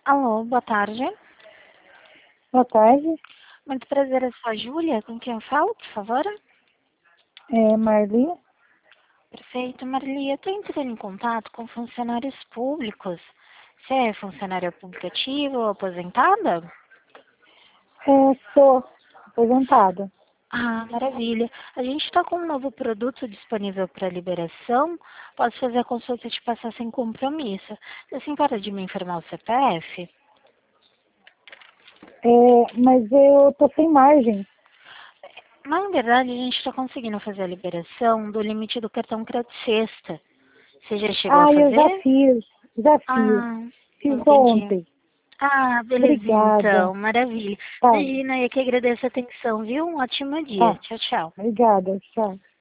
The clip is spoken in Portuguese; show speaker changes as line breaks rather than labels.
Alô, boa tarde.
Boa tarde,
Muito prazer, eu sou a Júlia. Com quem eu falo, por favor?
Marli.
Perfeito, Marli. Eu estou entrando em contato com funcionários públicos. Você é funcionária pública ativa ou aposentada?
Sou aposentada.
Ah, maravilha. A gente está com um novo produto disponível para liberação. Posso fazer a consulta e te passar sem compromisso. Você se importa de me informar o CPF?
Mas eu tô sem margem.
Na verdade, a gente está conseguindo fazer a liberação do limite do cartão crédito sexta. Você já chegou a
Eu já
fazer?
fiz, já fiz.
Ah,
Fiz
entendi.
ontem.
Ah, belezinha
Obrigada.
então, maravilha.
Tá,
Imagina, eu que agradeço a atenção, viu? Um ótimo dia.
tá.
Tchau, tchau.
Obrigada, tchau.